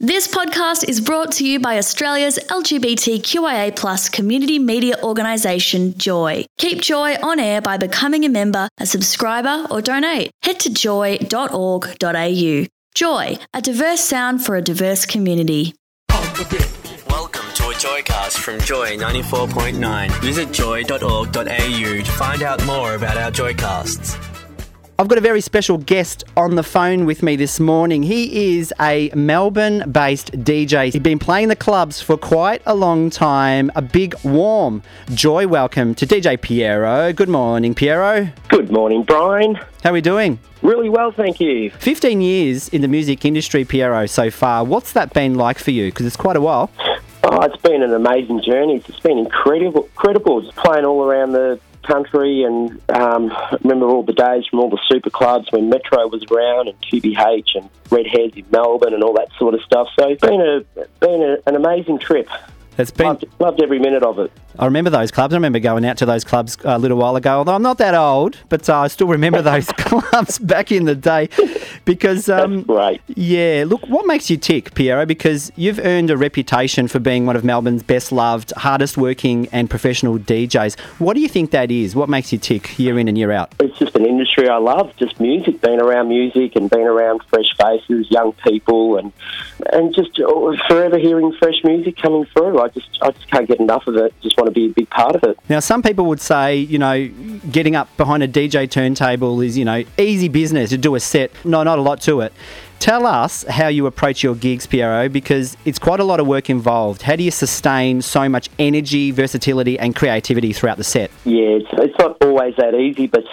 This podcast is brought to you by Australia's LGBTQIA+ community media organisation, Joy. Keep Joy on air by becoming a member, a subscriber or donate. Head to joy.org.au. Joy, a diverse sound for a diverse community. Welcome to a Joycast from Joy 94.9. Visit joy.org.au to find out more about our Joycasts. I've got a very special guest on the phone with me this morning. He is a Melbourne-based DJ. He's been playing the clubs for quite a long time. A big, warm Joy welcome to DJ Piero. Good morning, Piero. Good morning, Brian. How are we doing? Really well, thank you. 15 years in the music industry, Piero, so far. What's that been like for you? Because it's quite a while. Oh, it's been an amazing journey. It's been incredible. Just playing all around the country, and remember all the days from all the super clubs when Metro was around, and QBH and Redheads in Melbourne and all that sort of stuff. So it's been an amazing trip. Loved every minute of it. I remember those clubs. I remember going out to those clubs a little while ago, although I'm not that old, but I still remember those clubs back in the day. Because, That's great. Yeah, look, what makes you tick, Piero? Because you've earned a reputation for being one of Melbourne's best loved, hardest working and professional DJs. What do you think that is? What makes you tick year in and year out? It's just an industry I love, just music, being around music and being around fresh faces, young people, and just forever hearing fresh music coming through. I just can't get enough of it. Just want to be a big part of it. Now, some people would say, getting up behind a DJ turntable is, easy business to do a set. No, not a lot to it. Tell us how you approach your gigs, Piero, because it's quite a lot of work involved. How do you sustain so much energy, versatility and creativity throughout the set? Yeah, it's not always that easy, but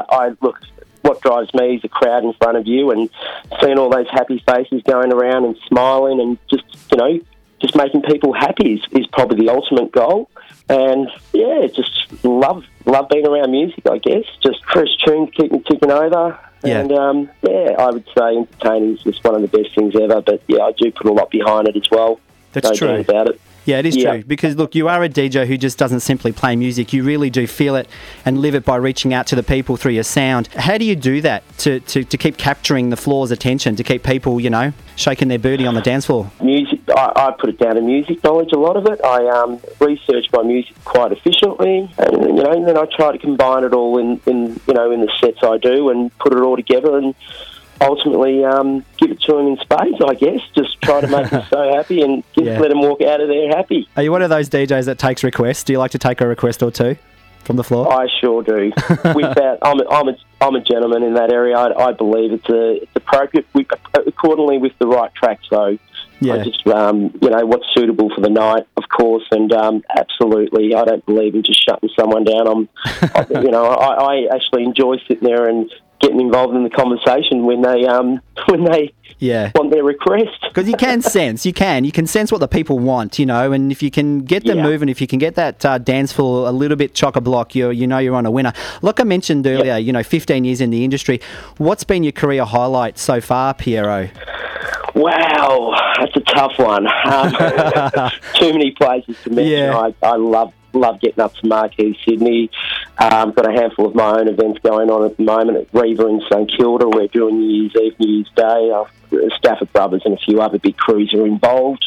what drives me is the crowd in front of you and seeing all those happy faces going around and smiling and just making people happy is probably the ultimate goal. And, yeah, just love being around music, I guess. Just fresh tunes keep me ticking over. Yeah. And, I would say entertaining is just one of the best things ever. But, yeah, I do put a lot behind it as well. That's true. No doubt about it. Yeah, it is true. Because, look, you are a DJ who just doesn't simply play music. You really do feel it and live it by reaching out to the people through your sound. How do you do that to keep capturing the floor's attention, to keep people, shaking their booty on the dance floor? Music, I put it down to music knowledge, a lot of it. I research my music quite efficiently, and then I try to combine it all in the sets I do and put it all together and ultimately give it to them in spades, I guess. Just try to make them so happy and just let them walk out of there happy. Are you one of those DJs that takes requests? Do you like to take a request or two from the floor? I sure do. With that, I'm a gentleman in that area. I believe it's appropriate accordingly with the right tracks, though. Yeah. I just, what's suitable for the night, of course, and absolutely, I don't believe in just shutting someone down. I actually enjoy sitting there and getting involved in the conversation when they want their request. Because you can sense what the people want, and if you can get them moving, if you can get that dance floor a little bit chock-a-block, you're on a winner. Like I mentioned earlier, 15 years in the industry. What's been your career highlight so far, Piero? Wow, that's a tough one. Too many places to mention. Yeah. I love getting up to Marquee, Sydney. Got a handful of my own events going on at the moment at Riva in St Kilda. We're doing New Year's Eve, New Year's Day. Stafford Brothers and a few other big crews are involved.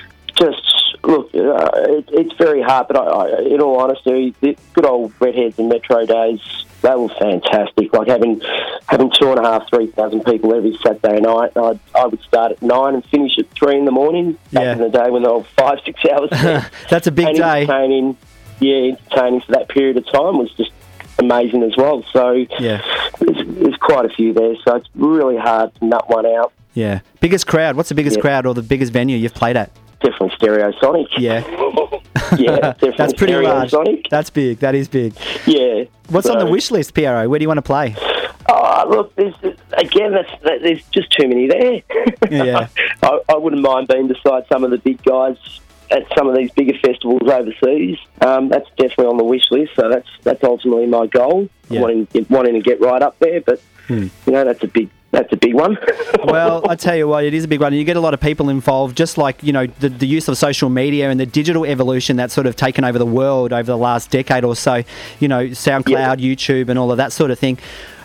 It's very hard, but in all honesty, the good old Redheads and Metro days, they were fantastic. Like having 2,500, 3,000 people every Saturday night. I would start at 9 and finish at 3 in the morning. Back in the day when they were 5-6 hours. That's a big day. Entertaining for that period of time was just amazing as well. So there's quite a few there. So it's really hard to nut one out. Yeah. Biggest crowd. What's the biggest crowd or the biggest venue you've played at? Definitely Stereosonic. Yeah. Definitely. That's pretty large. That's big. That is big. Yeah. What's on the wish list, Piero? Where do you want to play? Oh, look, there's just too many there. Yeah. I wouldn't mind being beside some of the big guys at some of these bigger festivals overseas. That's definitely on the wish list, so that's ultimately my goal. Yeah. Wanting to get right up there, but that's a big one. Well, I tell you what, it is a big one. You get a lot of people involved, just like, the use of social media and the digital evolution that's sort of taken over the world over the last decade or so, SoundCloud, YouTube and all of that sort of thing.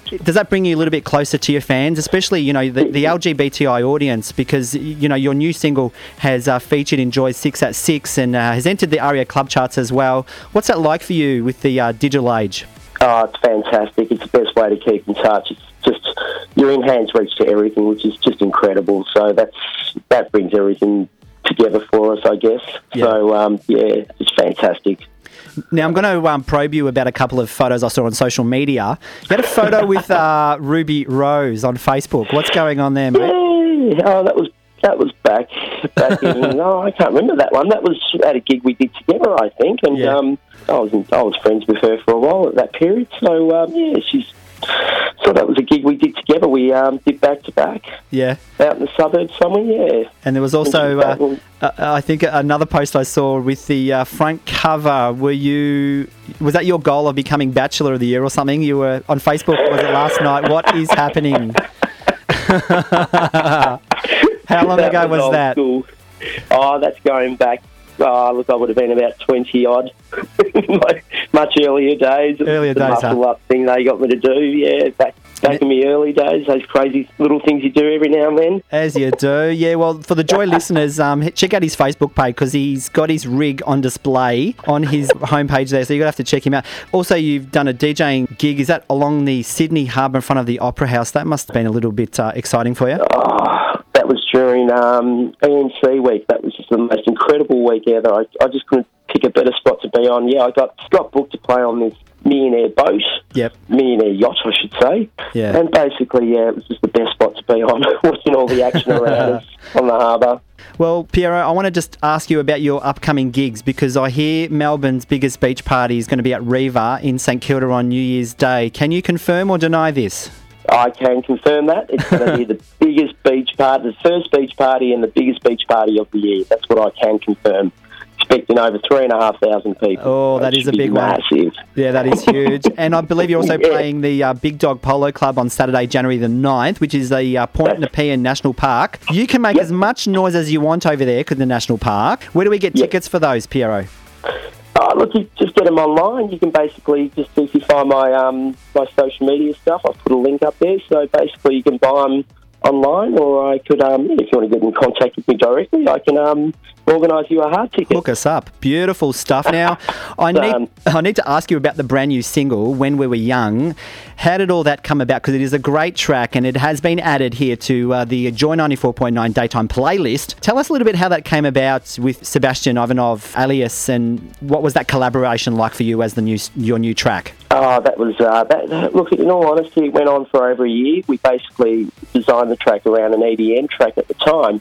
Does that bring you a little bit closer to your fans, especially, you know, the LGBTI audience? Because, you know, your new single has featured in Joy's 6 at 6 and has entered the ARIA Club charts as well. What's that like for you with the digital age? Oh, it's fantastic. It's the best way to keep in touch. It's just, you're in hands reach to everything, which is just incredible. So that brings everything together for us, I guess. Yeah. So, it's fantastic. Now, I'm going to probe you about a couple of photos I saw on social media. You had a photo with Ruby Rose on Facebook. What's going on there, mate? Yeah. Oh, that was back in... I can't remember that one. That was at a gig we did together, I think. And I was friends with her for a while at that period. So, So that was a gig we did together. We did back-to-back. Yeah. Out in the suburbs somewhere, yeah. And there was also, I think, another post I saw with the front cover. Was that your goal of becoming Bachelor of the Year or something? You were on Facebook, was it last night? What is happening? How long ago was that? School. Oh, that's going back. Look, I would have been about 20-odd. Much earlier days. Earlier the days, muscle up thing they got me to do, yeah. Back in the early days, those crazy little things you do every now and then. As you do, yeah. Well, for the Joy listeners, check out his Facebook page because he's got his rig on display on his homepage there, so you're going to have to check him out. Also, you've done a DJing gig. Is that along the Sydney Harbour in front of the Opera House? That must have been a little bit exciting for you. That was during ENC week. That was just the most incredible week ever. I just couldn't pick a better spot to be on. Yeah, I got booked to play on this millionaire boat. Yep. Millionaire yacht, I should say. Yeah. And basically, it was just the best spot to be on, watching all the action around us on the harbour. Well, Piero, I want to just ask you about your upcoming gigs because I hear Melbourne's biggest beach party is going to be at Riva in St Kilda on New Year's Day. Can you confirm or deny this? I can confirm that. It's going to be the biggest beach party, the first beach party and the biggest beach party of the year. That's what I can confirm. Expecting over 3,500 people. Oh, that is a big one. Massive. Yeah, that is huge. And I believe you're also playing the Big Dog Polo Club on Saturday, January the 9th, which is the Point Nepean National Park. You can make as much noise as you want over there in the National Park. Where do we get tickets for those, Piero? Look, you just get them online. You can basically just, if you find my social media stuff, I've put a link up there. So basically you can buy them online, or I could, if you want to get in contact with me directly, I can organise you a hard ticket. Hook us up. Beautiful stuff. Now, I need to ask you about the brand new single, When We Were Young. How did all that come about? Because it is a great track and it has been added here to the Joy 94.9 Daytime playlist. Tell us a little bit how that came about with Sebastian Ivanov, alias, and what was that collaboration like for you as your new track? That was, look, in all honesty, it went on for over a year. We basically designed the track around an EDM track at the time,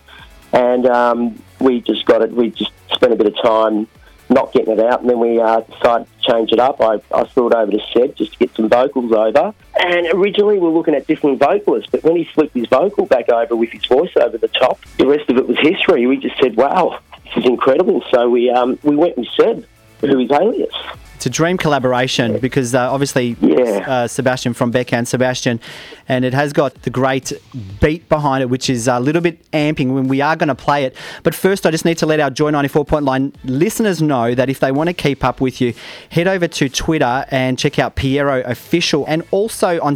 and we just spent a bit of time not getting it out, and then we decided to change it up. I threw it over to Seb just to get some vocals over, and originally we were looking at different vocalists, but when he flipped his vocal back over with his voice over the top, the rest of it was history. We just said, wow, this is incredible. So we went with Seb, who is alias. It's a dream collaboration because obviously Sebastian from Becca and Sebastian, and it has got the great beat behind it, which is a little bit amping when we are going to play it. But first, I just need to let our Joy 94.9 listeners know that if they want to keep up with you, head over to Twitter and check out Piero Official, and also on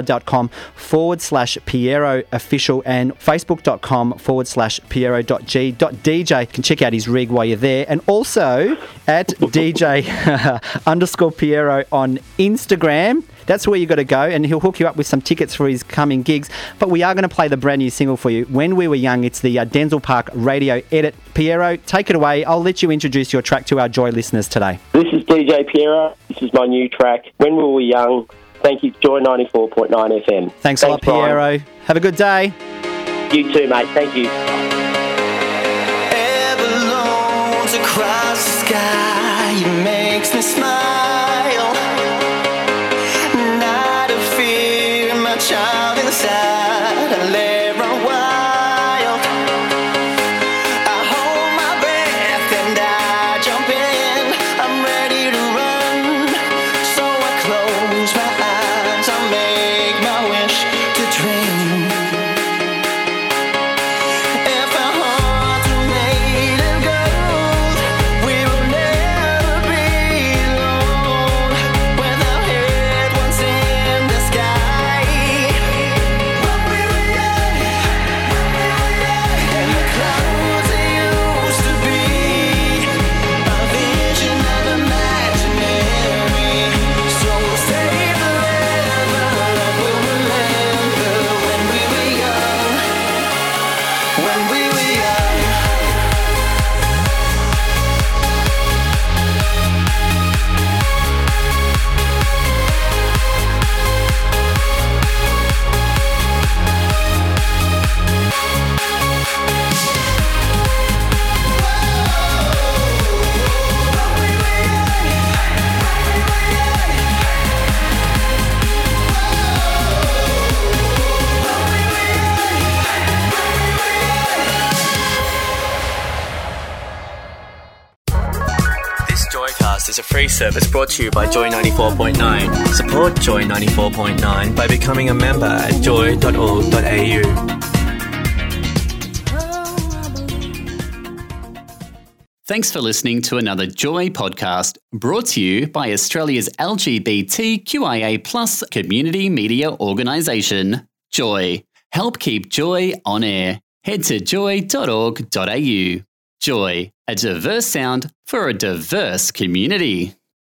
soundcloud.com/Piero Official and facebook.com/Piero.g.dj. You can check out his rig while you're there, and also at DJ _Piero on Instagram. That's where you got to go, and he'll hook you up with some tickets for his coming gigs. But we are going to play the brand new single for you, When We Were Young. It's the Denzel Park radio edit. Piero, take it away. I'll let you introduce your track to our Joy listeners today. This is DJ Piero. This is my new track, When We Were Young. Thank you, Joy 94.9 FM. Thanks a lot, Piero. Brian. Have a good day. You too, mate. Thank you. Abalone across the sky, it makes me smile. Not a fear, my child inside, I let run wild. I hold my breath and I jump in, I'm ready to run. So I close my eyes, I make my wish to dream. If our hearts are made of gold, we will never be alone. podcast is a free service brought to you by Joy 94.9. Support Joy 94.9 by becoming a member at joy.org.au. Thanks for listening to another Joy podcast brought to you by Australia's LGBTQIA+ community media organisation, Joy. Help keep Joy on air. Head to joy.org.au. Joy, a diverse sound for a diverse community.